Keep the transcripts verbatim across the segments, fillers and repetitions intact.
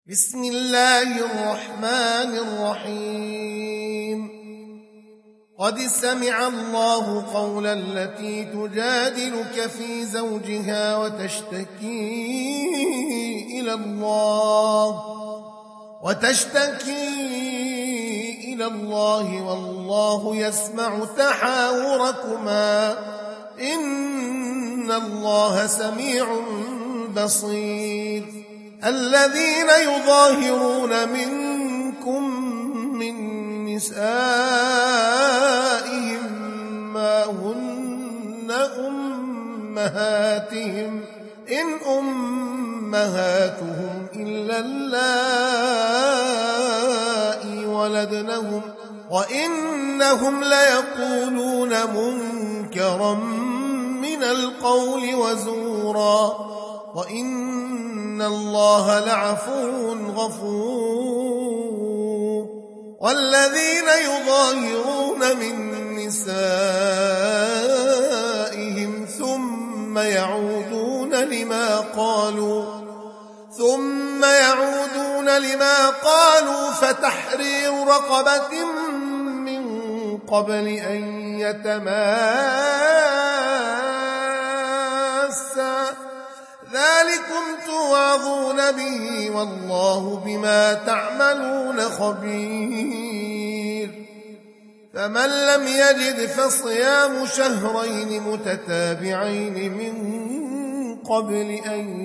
بسم الله الرحمن الرحيم قد سمع الله قولا التي تجادلك في زوجها وتشتكي إلى الله وتشتكي إلى الله والله يسمع تحاوركما إن الله سميع بصير الذين يظاهرون منكم من نسائهم ما هن أمهاتهم إن أمهاتهم إلا اللائي ولدنهم وإنهم ليقولون منكرا من القول وزورا وإن الله لعفو غفور والذين يظاهرون من نسائهم ثم يعودون لما قالوا ثم يعودون لما قالوا فتحرير رقبة من قبل أن يتماسا ذلكم توعظون به والله بما تعملون خبير فمن لم يجد فصيام شهرين متتابعين من قبل أن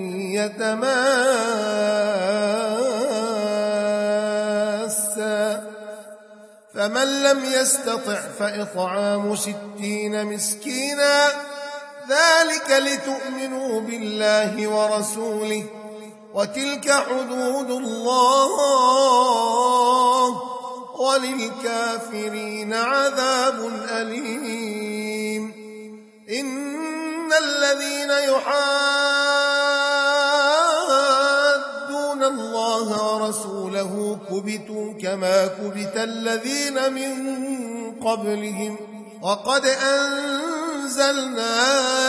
يتماسا فمن لم يستطع فإطعام ستين مسكينا ذلك لتؤمنوا بالله ورسوله وتلك حدود الله وللكافرين عذاب أليم إن الذين يحادون الله ورسوله كبتوا كما كبت الذين من قبلهم وقد أنزلنا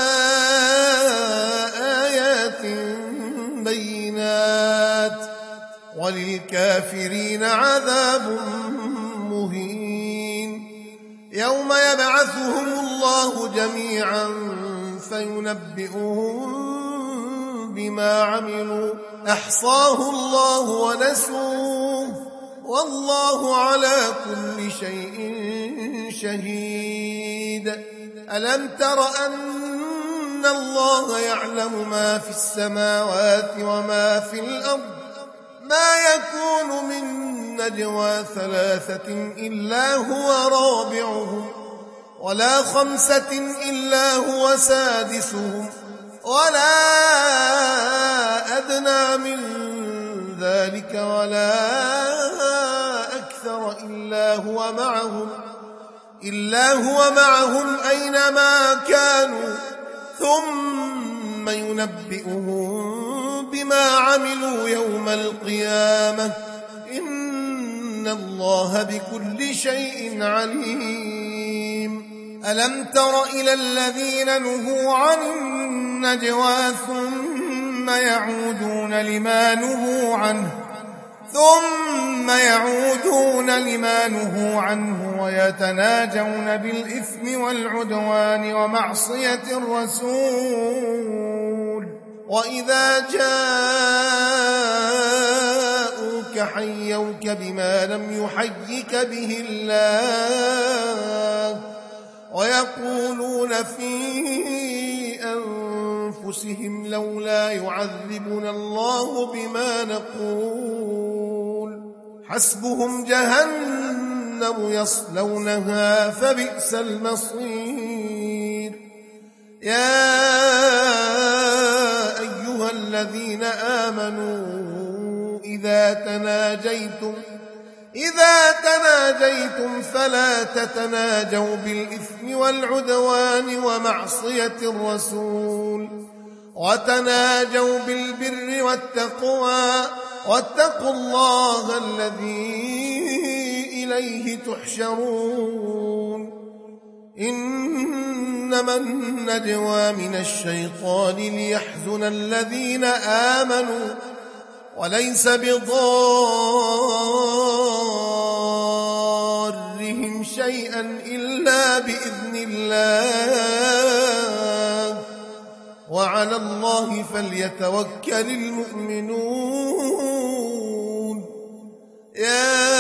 آيات بينات وللكافرين عذاب مهين يوم يبعثهم الله جميعا فينبئهم بما عملوا أحصاه الله ونسوه والله على كل شيء شهيد ألم تر أن الله يعلم ما في السماوات وما في الأرض ما يكون من نجوى ثلاثة إلا هو رابعهم ولا خمسة إلا هو سادسهم ولا أدنى من ذلك ولا أكثر إلا هو معهم إلا هو معهم أينما كانوا ثم ينبئهم بما عملوا يوم القيامة إن الله بكل شيء عليم ألم تر إلى الذين نهوا عن النجوى ثم يعودون لما نهوا عنه ثم يعودون لما نهوا عنه ويتناجون بالإثم والعدوان ومعصية الرسول وإذا جاءوك حيوك بما لم يحيك به الله ويقولون في أنفسهم لولا يعذبنا الله بما نقول حسبهم جهنم يصلونها فبئس المصير يا أيها الذين آمنوا إذا تناجيتم إذا تناجيتم فلا تتناجوا بالإثم والعدوان ومعصية الرسول وتناجوا بالبر والتقوى واتقوا الله الذي إليه تحشرون إنما النجوى من الشيطان ليحزن الذين آمنوا وليس بضارهم شيئا إلا بإذن الله وعلى الله فليتوكل المؤمنون. يا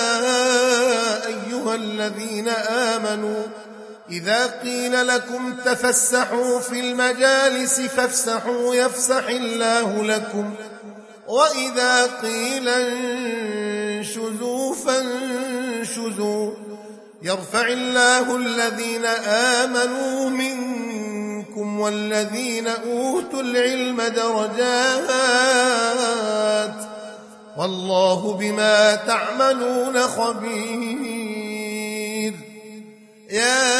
أيها الذين آمنوا إذا قيل لكم تفسحوا في المجالس فافسحوا يفسح الله لكم وإذا قيل انشزوا فانشزوا يرفع الله الذين آمنوا منكم والذين أوتوا العلم درجات والله بما تعملون خبير. يا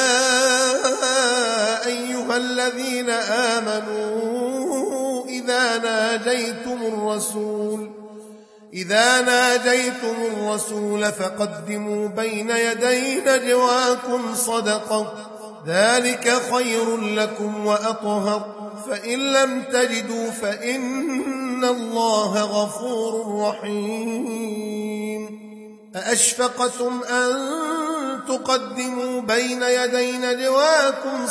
أيها الذين آمنوا إذا ناجيتم الرسول إذا ناجيتم الرسول فقدموا بين يدي نجواكم صدقة ذلك خير لكم وأطهر فإن لم تجدوا فإن الله غفور رحيم. أأشفقتم أن تقدموا بين يدي نجواكم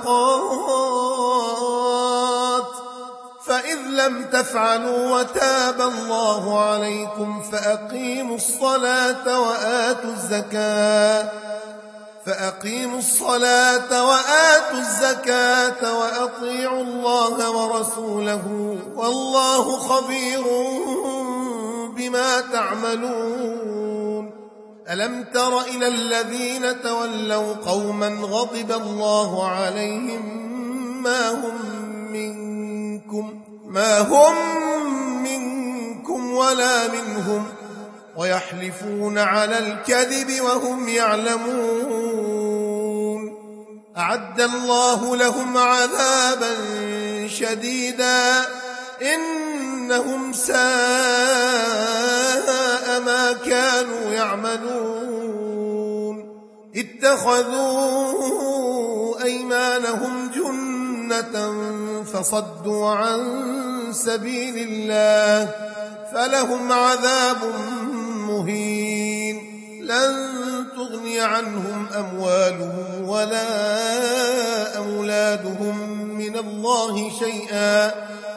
صدقات فإذ لم تفعلوا وتاب الله عليكم فأقيموا الصلاة وآتوا الزكاة فأقيموا الصلاة وآتوا الزكاة وأطيعوا الله ورسوله والله خبير بما تعملون. ألم تر إلى الذين تولوا قوما غضب الله عليهم ما هم منكم ما هم منكم ولا منهم ويحلفون على الكذب وهم يعلمون. أعد الله لهم عذابا شديدا إنهم ساء ما كانوا يعملون. اتخذوا أيمانهم جنة فصدوا عن سبيل الله فلهم عذاب مهين. لن تغني عنهم أموالهم ولا أولادهم من الله شيئا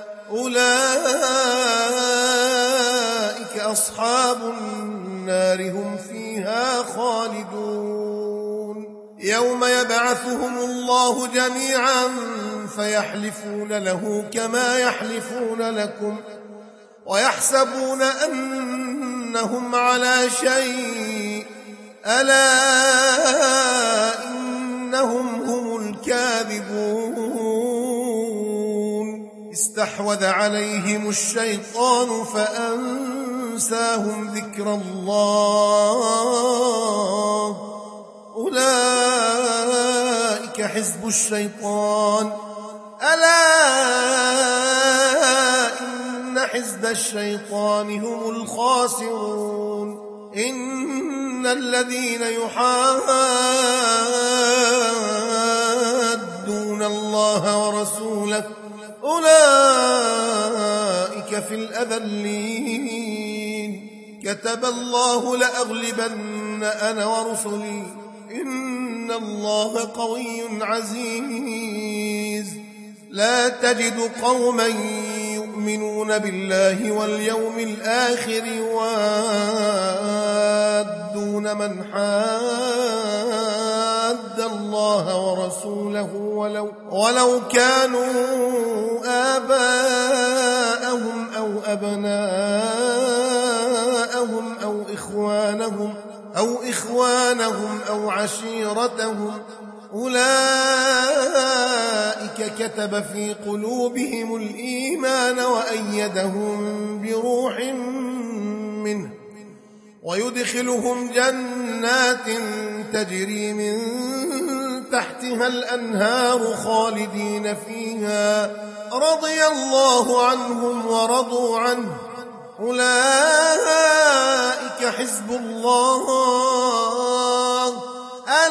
أولئك أصحاب النار هم فيها خالدون. يوم يبعثهم الله جميعا فيحلفون له كما يحلفون لكم ويحسبون أنهم على شيء ألا إنهم هم الكاذبون. استحوذ عليهم الشيطان فأنساهم ذكر الله أولئك حزب الشيطان ألا إن حزب الشيطان هم الخاسرون. إن الذين يحادون الله ورسوله أولئك في الأذلين. كتب الله لأغلبن أنا ورسلي إن الله قوي عزيز. لا تجد قوما يؤمنون بالله واليوم الآخر يوادون من حاد الله ورسوله ولو, ولو كانوا آباءهم أو أبناءهم أو إخوانهم أو إخوانهم أو عشيرتهم أولئك كتب في قلوبهم الإيمان وأيدهم بروح منه ويدخلهم جنات تجري من تحتها الأنهار خالدين فيها رضي الله عنهم ورضوا عنه أولئك حزب الله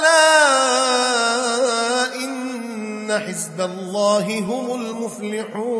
ألا إن حزب الله هم المفلحون.